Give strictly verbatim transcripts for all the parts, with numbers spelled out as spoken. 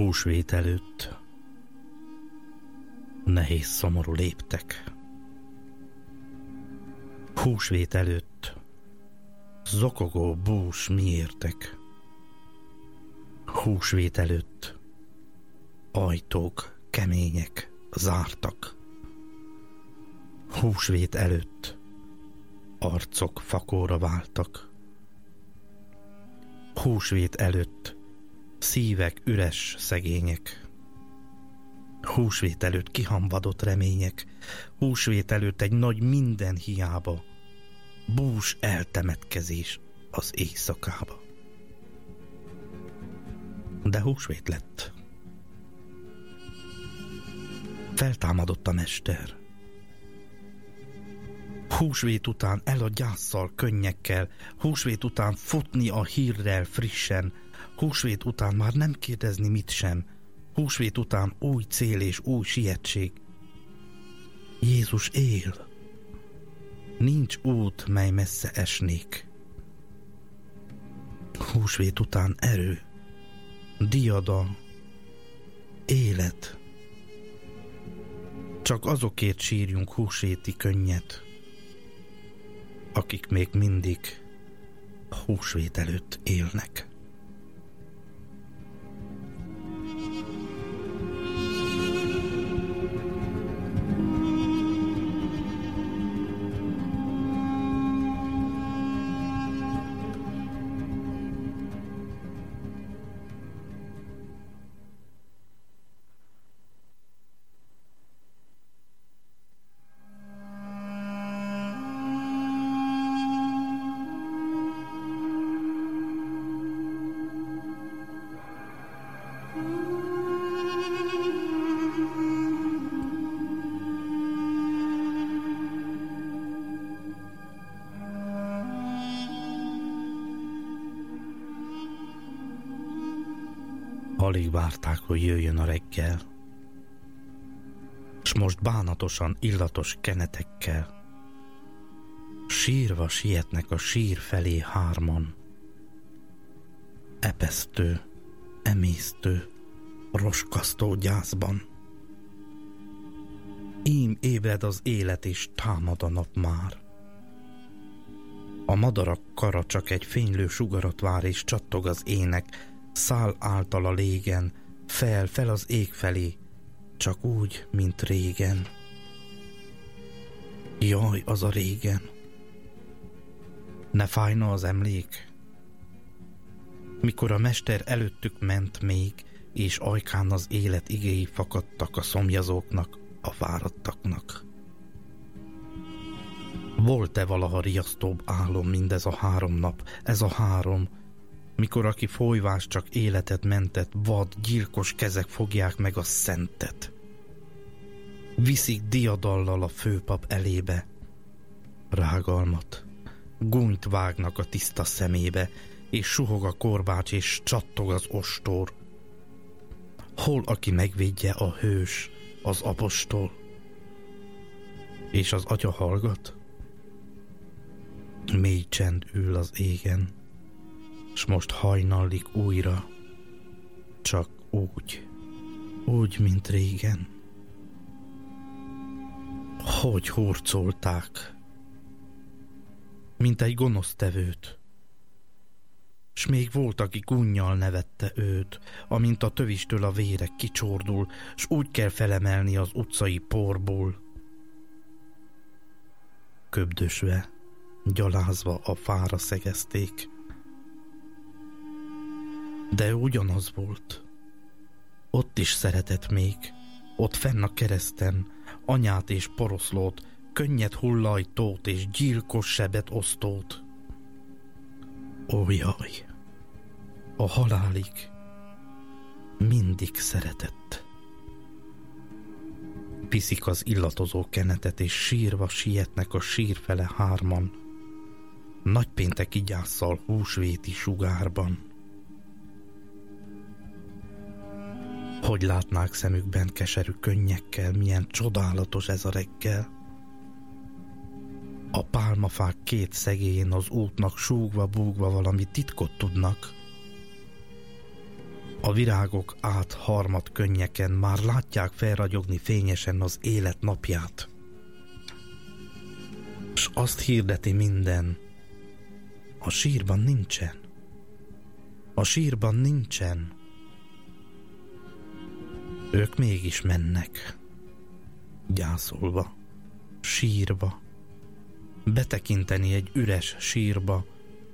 Húsvét előtt nehéz szomorú léptek. Húsvét előtt zokogó bús miértek. Húsvét előtt ajtók kemények zártak. Húsvét előtt arcok fakóra váltak. Húsvét előtt szívek üres szegények. Húsvét előtt kihamvadott remények. Húsvét előtt egy nagy minden hiába. Bús eltemetkezés az éjszakába. De húsvét lett. Feltámadott a mester. Húsvét után el a gyászsal, könnyekkel, húsvét után futni a hírrel frissen, húsvét után már nem kérdezni mit sem, húsvét után új cél és új sietség. Jézus él. Nincs út, mely messze esnék. Húsvét után erő, diadal, élet. Csak azokért sírjunk húsvéti könnyet, akik még mindig húsvét előtt élnek. Alig várták, hogy jöjjön a reggel, s most bánatosan illatos kenetekkel sírva sietnek a sír felé hárman. Epesztő, emésztő, roskasztó gyászban. Ím ébred az élet és támad a nap már. A madarak kara csak egy fénylő sugarat vár, és csattog az ének, szál által a légen, fel, fel az ég felé, csak úgy, mint régen. Jaj, az a régen! Ne fájna az emlék? Mikor a mester előttük ment még, és ajkán az élet igéi fakadtak a szomjazóknak, a fáradtaknak. Volt-e valaha riasztóbb álom mindez a három nap, ez a három, mikor aki folyvás csak életet mentett, vad, gyilkos kezek fogják meg a szentet. Viszik diadallal a főpap elébe. Rágalmat, gúnyt vágnak a tiszta szemébe, és suhog a korbács, és csattog az ostor. Hol aki megvédje a hős, az apostol? És az atya hallgat? Mély csend ül az égen, s most hajnallik újra, csak úgy, úgy, mint régen. Hogy hurcolták, mint egy gonosztevőt, s még volt, aki gunnyal nevette őt, amint a tövistől a vérek kicsordul, s úgy kell felemelni az utcai porból. Köbdösve, gyalázva a fára szegezték, de ő ugyanaz volt. Ott is szeretett még, ott fenn a kereszten, anyát és poroszlót, könnyed hullajtót és gyilkos sebet osztót. Ó jaj, a halálig mindig szeretett. Viszik az illatozó kenetet, és sírva sietnek a sír fele hárman, nagypénteki gyászsal húsvéti sugárban. Hogy látnák szemükben keserű könnyekkel, milyen csodálatos ez a reggel. A pálmafák két szegélyén az útnak súgva búgva valami titkot tudnak. A virágok át harmad könnyeken már látják felragyogni fényesen az élet napját. S azt hirdeti minden, a sírban nincsen. A sírban nincsen. Ők mégis mennek, gyászolva, sírba, betekinteni egy üres sírba,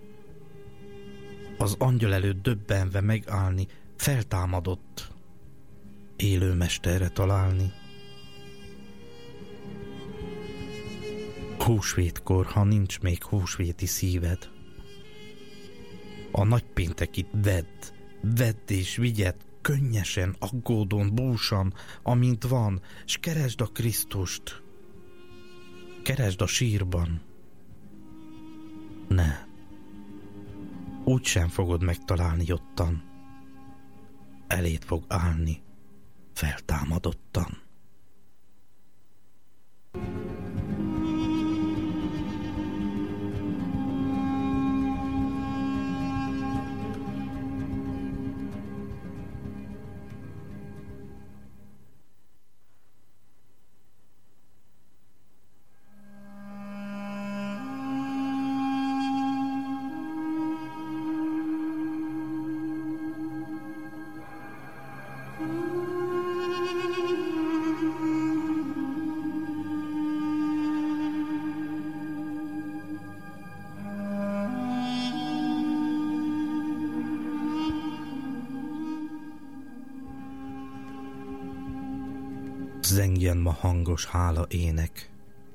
az angyal előtt döbbenve megállni, feltámadott élőmesterre találni. Húsvétkor, ha nincs még húsvéti szíved, a nagypéntekit vedd, vedd és vigyed, könnyesen, aggódon, búsan, amint van, s keresd a Krisztust. Keresd a sírban. Ne. Úgy sem fogod megtalálni ottan. Eléd fog állni, feltámadottan. Zengjen ma hangos hála ének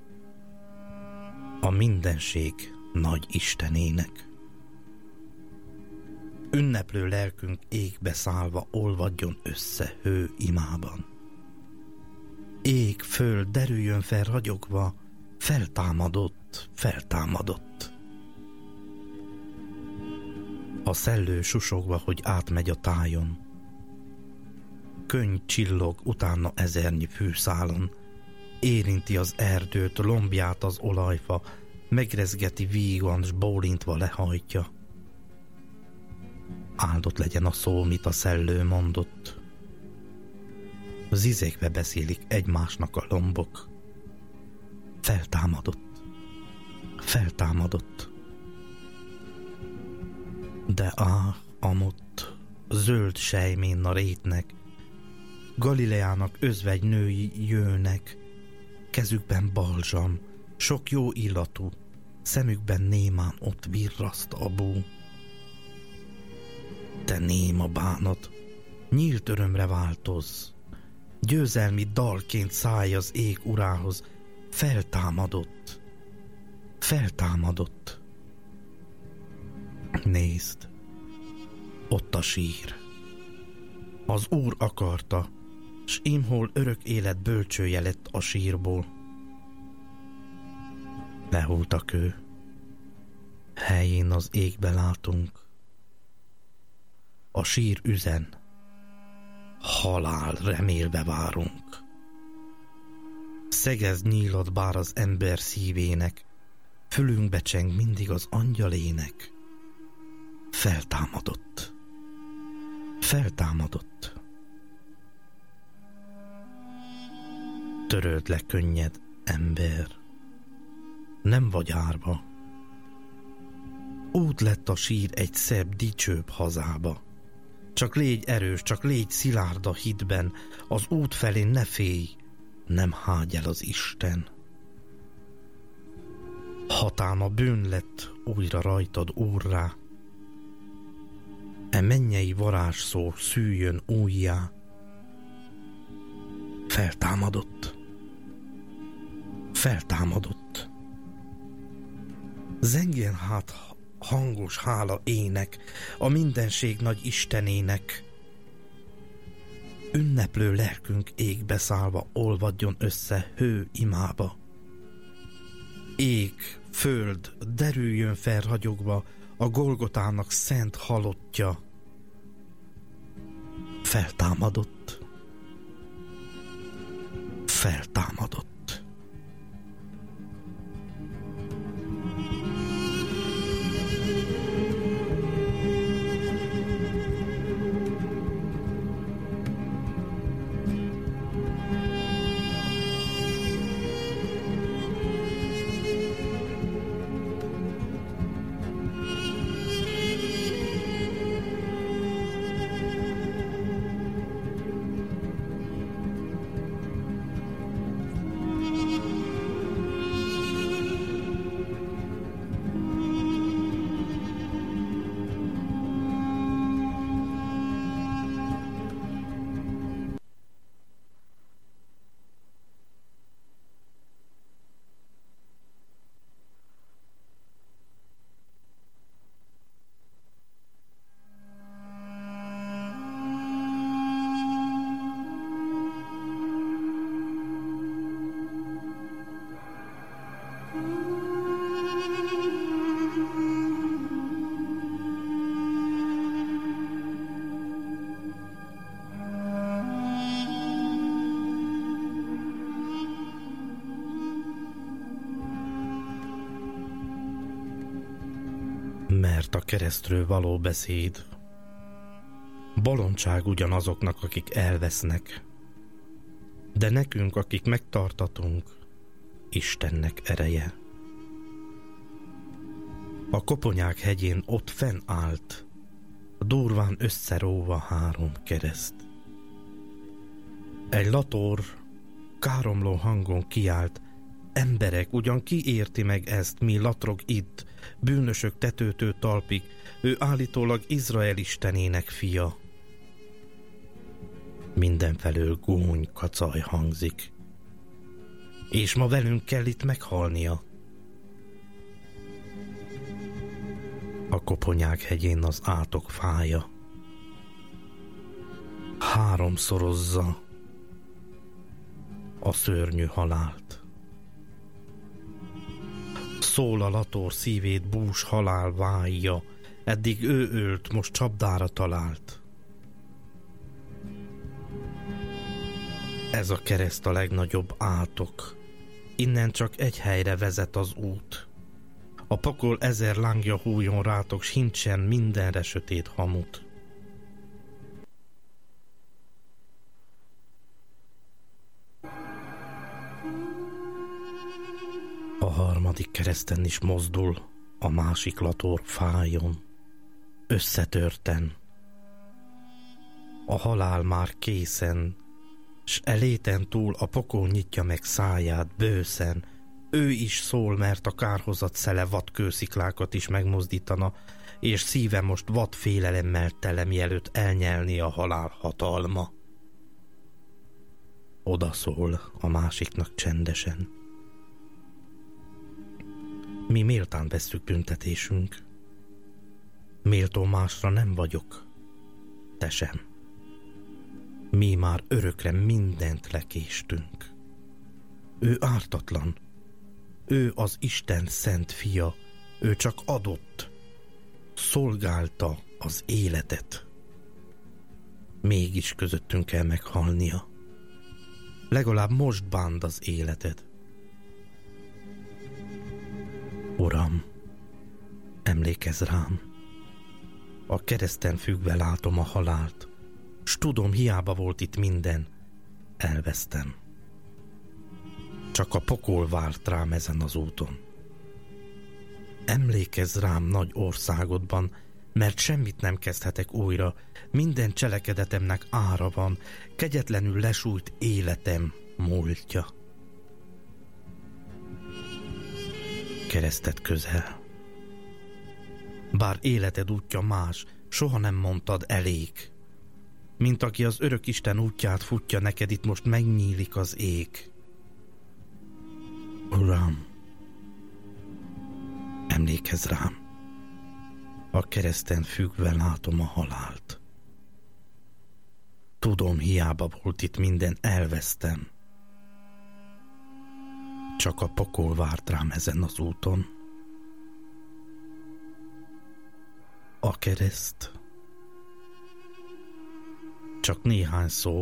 a mindenség nagy Istenének. Ünneplő lelkünk égbe szállva olvadjon össze hő imában. Ég, föld, derüljön fel ragyogva, feltámadott, feltámadott. A szellő susogva, hogy átmegy a tájon, könny csillog utána ezernyi fűszálon, érinti az erdőt, lombját az olajfa, megrezgeti vígan, s bólintva lehajtja. Áldott legyen a szó, mit a szellő mondott. Zizekbe beszélik egymásnak a lombok. Feltámadott, feltámadott. De á, amott, zöld sejmén a rétnek, Galileának özvegy női jönnek, kezükben balzsam, sok jó illatú, szemükben némán ott virraszt a bú. Te néma bánat, nyílt örömre változz, győzelmi dalként szállj az ég urához, feltámadott, feltámadott. Nézd, ott a sír. Az Úr akarta, s imhol örök élet bölcsője lett a sírból. Lehúltak ő, helyén az égbe látunk. A sír üzen, halál remélve várunk. Szegez nyílad bár az ember szívének, fülünkbe cseng mindig az angyalének. Feltámadott, feltámadott. Töröld le könnyed, ember, nem vagy árva. Út lett a sír egy szebb, dicsőbb hazába. Csak légy erős, csak légy szilárd a hitben, az út felé ne félj, nem hágy el az Isten. Hatán a bűn lett újra rajtad úrrá, e mennyei varázsszó szűjjön újjá. Feltámadott, feltámadott. Zengjen hát hangos hála ének a mindenség nagy Istenének. Ünneplő lelkünk égbe szállva olvadjon össze hő imába. Ég, föld, derüljön fel ragyogva a Golgotának szent halottja. Feltámadott, feltámadott. Mert a keresztről való beszéd bolondság ugyanazoknak, akik elvesznek, de nekünk, akik megtartatunk, Istennek ereje. A koponyák hegyén ott fenn állt, durván összeróva három kereszt. Egy lator káromló hangon kiált: emberek, ugyan ki érti meg ezt, mi latrog itt, bűnösök tetőtől talpig, ő állítólag Izrael istenének fia. Mindenfelől gúny kacaj hangzik, és ma velünk kell itt meghalnia. A koponyák hegyén az átok fája háromszorozza a szörnyű halált. Szól a lator szívét bús halál vájja, eddig ő ölt, most csapdára talált. Ez a kereszt a legnagyobb átok, innen csak egy helyre vezet az út. A pokol ezer lángja hújon rátok, sincsen mindenre sötét hamut. A harmadik kereszten is mozdul a másik lator fájon, összetörten. A halál már készen, s eléten túl a pokol nyitja meg száját bőszen. Ő is szól, mert a kárhozat szele vadkősziklákat is megmozdítana, és szíve most vad félelemmel tele, mielőtt elnyelni a halál hatalma. Oda szól a másiknak csendesen: mi méltán vesszük büntetésünk. Méltó másra nem vagyok, te sem. Mi már örökre mindent lekéstünk. Ő ártatlan, ő az Isten szent fia, ő csak adott, szolgálta az életet. Mégis közöttünk kell meghalnia. Legalább most bánd az életed. Uram, emlékezz rám, a kereszten függve látom a halált, s tudom, hiába volt itt minden, elvesztem. Csak a pokol várt rám ezen az úton. Emlékezz rám nagy országodban, mert semmit nem kezdhetek újra, minden cselekedetemnek ára van, kegyetlenül lesújt életem múltja. Kereszted közel. Bár életed útja más, soha nem mondtad elég. Mint aki az örök Isten útját futja, neked itt most megnyílik az ég. Uram, emlékezz rám, a kereszten függve látom a halált. Tudom, hiába volt itt minden, elvesztem. Csak a pokol várt rám ezen az úton. A kereszt csak néhány szó.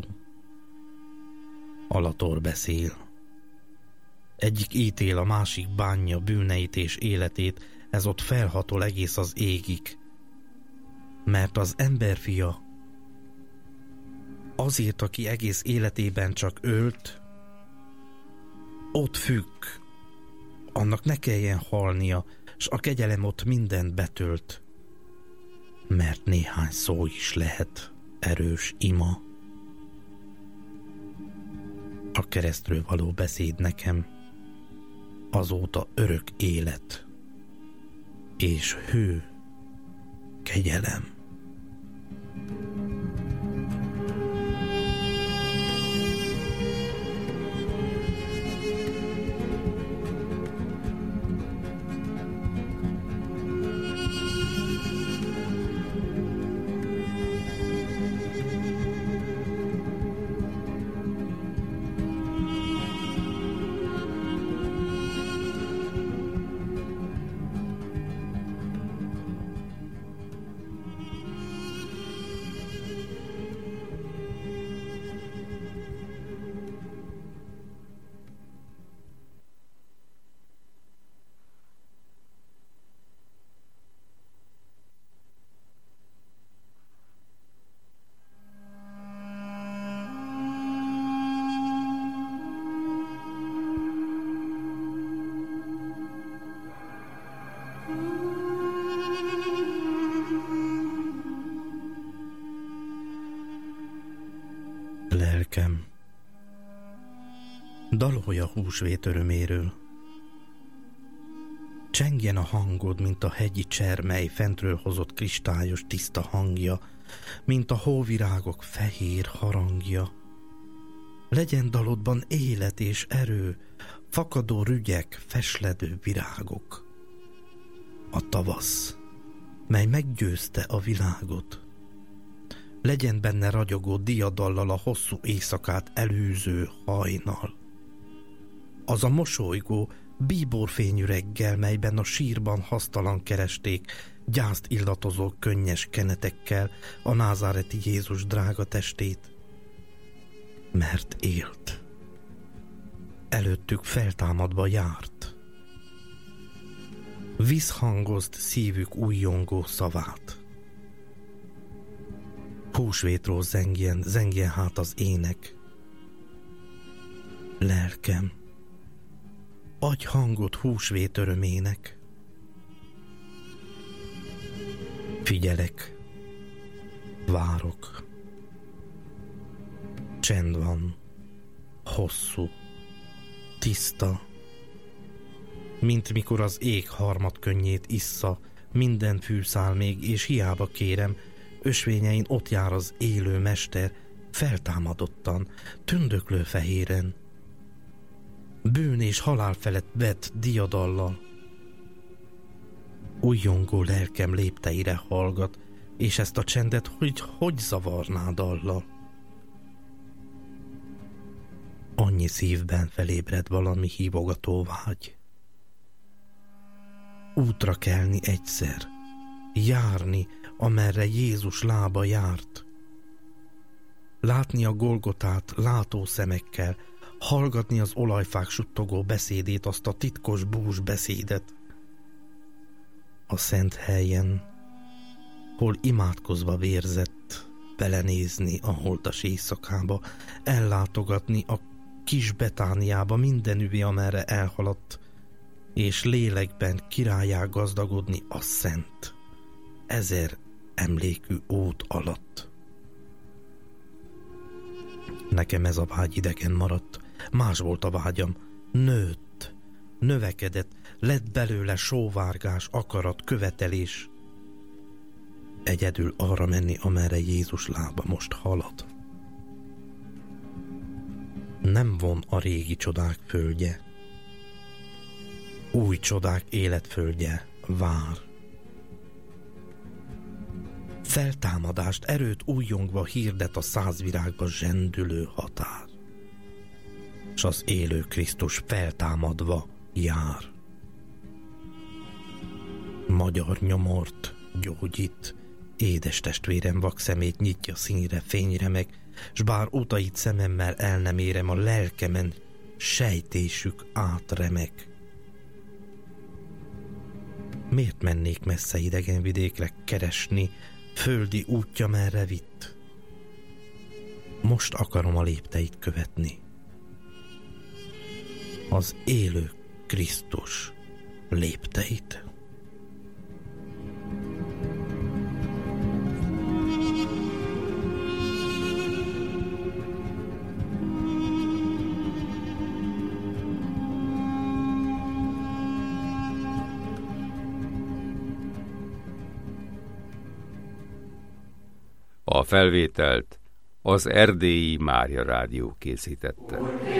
A lator beszél. Egyik ítél, a másik bánja bűneit és életét, ez ott felhatol egész az égig. Mert az emberfia azért, aki egész életében csak ölt, ott függ, annak ne kelljen halnia, s a kegyelem ott mindent betölt, mert néhány szó is lehet erős ima. A keresztről való beszéd nekem azóta örök élet és hő kegyelem. Dalolj a húsvét öröméről. Csengjen a hangod, mint a hegyi csermely fentről hozott kristályos tiszta hangja, mint a hóvirágok fehér harangja. Legyen dalodban élet és erő, fakadó rügyek, fesledő virágok. A tavasz, mely meggyőzte a világot. Legyen benne ragyogó diadallal a hosszú éjszakát előző hajnal. Az a mosolygó, bíborfényű reggel, melyben a sírban hasztalan keresték, gyászt illatozó könnyes kenetekkel a názáreti Jézus drága testét. Mert élt. Előttük feltámadva járt. Visszhangozd szívük újjongó szavát. Húsvétról zengjen, zengjen hát az ének. Lelkem, adj hangot húsvét örömének. Figyelek, várok. Csend van, hosszú, tiszta, mint mikor az ég harmad könnyét issza, minden fűszál még, és hiába kérem, ösvényein ott jár az élő mester, feltámadottan, tündöklő fehéren. Bűn és halál felett vett diadallal. Újjongó lelkem lépteire hallgat, és ezt a csendet hogy, hogy zavarná dallal? Annyi szívben felébred valami hívogató vágy. Útra kelni egyszer, járni, amerre Jézus lába járt. Látni a Golgotát látó szemekkel, hallgatni az olajfák suttogó beszédét, azt a titkos bús beszédet. A szent helyen, hol imádkozva vérzett, belenézni a holdas éjszakába, ellátogatni a kis Betániába mindenüvé, amerre elhaladt, és lélekben királyá gazdagodni a szent, ezer emlékű út alatt. Nekem ez a vágy idegen maradt, más volt a vágyam, nőtt, növekedett, lett belőle sóvárgás, akarat, követelés. Egyedül arra menni, amerre Jézus lába most halad. Nem von a régi csodák földje, új csodák életföldje vár. Feltámadást, erőt újjongva hirdet a százvirágba zsendülő határ, s az élő Krisztus feltámadva jár. Magyar nyomort gyógyít, édes testvérem vak szemét nyitja színre, fényre meg, s bár utait szememmel el nem érem, a lelkemen sejtésük átremeg. Miért mennék messze idegen vidékre keresni földi útja, merre vitt? Most akarom a lépteit követni. Az élő Krisztus lépteit. A felvételt az Erdélyi Mária Rádió készítette.